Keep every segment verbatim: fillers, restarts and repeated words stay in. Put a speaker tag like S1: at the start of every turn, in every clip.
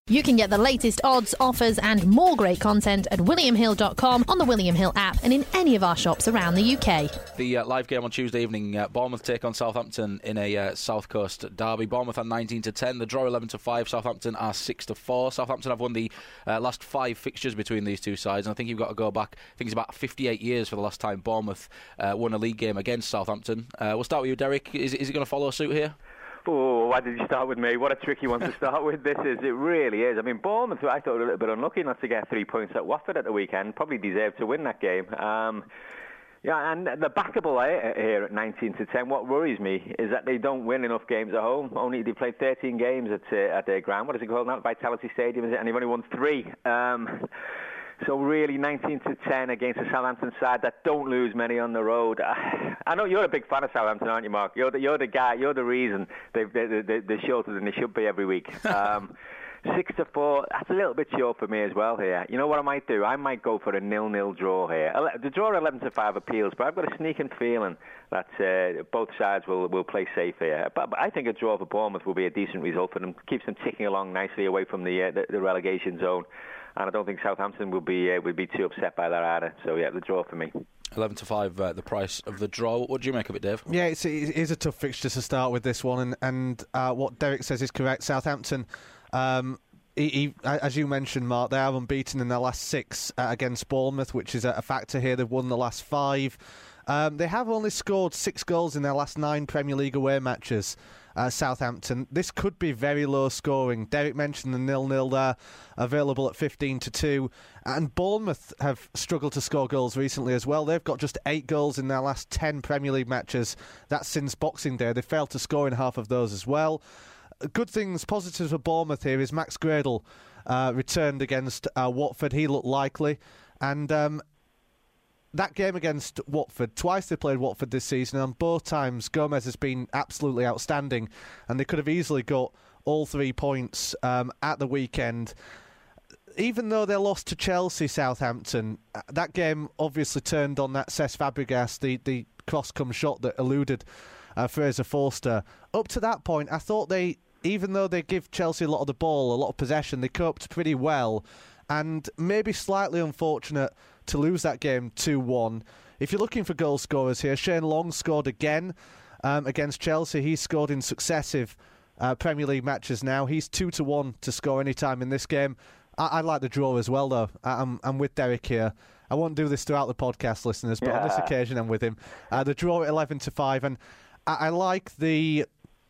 S1: You can get the latest odds, offers and more great content at william hill dot com, on the William Hill app and in any of our shops around the U K.
S2: The uh, live game on Tuesday evening, uh, Bournemouth take on Southampton in a uh, South Coast derby. Bournemouth are nineteen to ten, the draw eleven to five, Southampton are six to four. Southampton have won the uh, last five fixtures between these two sides, and I think you've got to go back, I think it's about fifty-eight years for the last time Bournemouth uh, won a league game against Southampton. Uh, we'll start with you, Derek. Is, is it going to follow suit here?
S3: Oh, why did you start with me? What a tricky one to start with this is. It really is. I mean, Bournemouth, I thought were a little bit unlucky not to get three points at Watford at the weekend. Probably deserved to win that game. Um, yeah, and the backable here at nineteen to ten, what worries me is that they don't win enough games at home. Only they played thirteen games at uh, at their ground. What is it called now? Vitality Stadium, is it? And they've only won three. Um, So really, nineteen to ten against a Southampton side that don't lose many on the road. I know you're a big fan of Southampton, aren't you, Mark? You're the, you're the guy. You're the reason they've, they're, they're, they're shorter than they should be every week. Um, Six to four. That's a little bit short for me as well here. You know what I might do? I might go for a nil-nil draw here. The draw eleven to five appeals, but I've got a sneaking feeling that uh, both sides will will play safe here. But, but I think a draw for Bournemouth will be a decent result for them. Keeps them ticking along nicely away from the uh, the, the relegation zone. And I don't think Southampton will be uh, would be too upset by that either. So yeah, the draw for me.
S2: eleven to five, uh, the price of the draw. What do you make of it, Dave?
S4: Yeah, it's, it is a tough fixture to start with, this one, and and uh, what Derek says is correct. Southampton, um, he, he, as you mentioned, Mark, they are unbeaten in their last six uh, against Bournemouth, which is a, a factor here. They've won the last five. Um, they have only scored six goals in their last nine Premier League away matches. Uh, Southampton. This could be very low scoring. Derek mentioned the nil-nil there, available at fifteen to two. And Bournemouth have struggled to score goals recently as well. They've got just eight goals in their last ten Premier League matches. That's since Boxing Day. They failed to score in half of those as well. Good things, positives for Bournemouth here is Max Gradel uh, returned against uh, Watford. He looked likely. And um, that game against Watford, twice they played Watford this season, and both times Gomez has been absolutely outstanding, and they could have easily got all three points um, at the weekend. Even though they lost to Chelsea, Southampton, that game obviously turned on that Cesc Fabregas, the, the cross-come shot that eluded uh, Fraser Forster. Up to that point, I thought they, even though they give Chelsea a lot of the ball, a lot of possession, they coped pretty well, and maybe slightly unfortunate to lose that game two one. If you're looking for goal scorers here, Shane Long scored again um, against Chelsea. He's scored in successive uh, Premier League matches now. He's two to one to score any time in this game. I, I like the draw as well, though. I, I'm, I'm with Derek here. I won't do this throughout the podcast, listeners, but yeah. On this occasion I'm with him. Uh, the draw at eleven to five, and I, I like the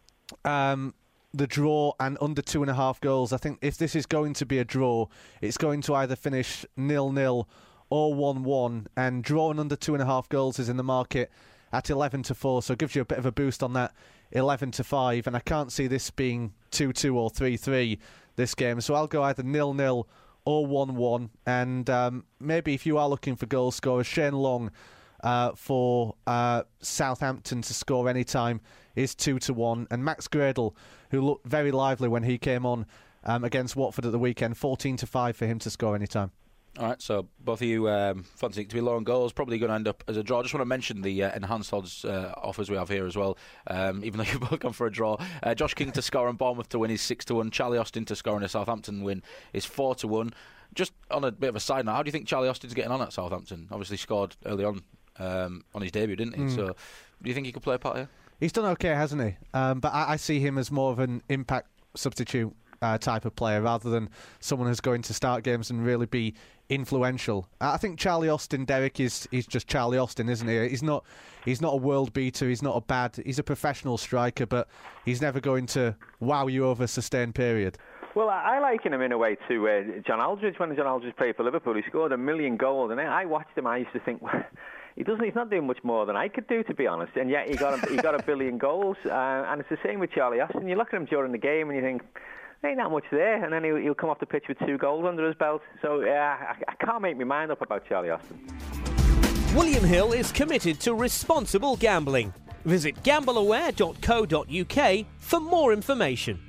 S4: um, the draw and under two and a half goals. I think if this is going to be a draw, it's going to either finish nil-nil or one one, and drawing under two and a half goals is in the market at eleven to four, so it gives you a bit of a boost on that eleven to five, and I can't see this being two two or three three this game, so I'll go either nil-nil or one one, and um, maybe if you are looking for goal scorers, Shane Long uh, for uh, Southampton to score any time is two to one, and Max Gradel, who looked very lively when he came on um, against Watford at the weekend, fourteen to five for him to score any time.
S2: All right, so both of you um, fancy it to be low on goals, probably going to end up as a draw. I just want to mention the uh, enhanced odds uh, offers we have here as well, um, even though you've both gone for a draw. Uh, Josh King to score and Bournemouth to win is six to one. Charlie Austin to score and a Southampton win is four to one. Just on a bit of a side note, how do you think Charlie Austin's getting on at Southampton? Obviously scored early on um, on his debut, didn't he? Mm. So do you think he could play a part here? He's
S4: done okay, hasn't he? Um, but I, I see him as more of an impact substitute Uh, type of player rather than someone who's going to start games and really be influential. I think Charlie Austin, Derek, is is just Charlie Austin, isn't he? He's not he's not a world beater. He's not a bad. He's a professional striker, but he's never going to wow you over a sustained period.
S3: Well, I, I liken him in a way to uh, John Aldridge. When John Aldridge played for Liverpool, he scored a million goals, and I watched him. I used to think, well, he doesn't. He's not doing much more than I could do, to be honest. And yet he got a, he got a billion goals. Uh, and it's the same with Charlie Austin. You look at him during the game, and you think, ain't that much there, and then he'll, he'll come off the pitch with two goals under his belt. So yeah, I, I can't make my mind up about Charlie Austin.
S5: William Hill is committed to responsible gambling. Visit gamble aware dot co dot uk for more information.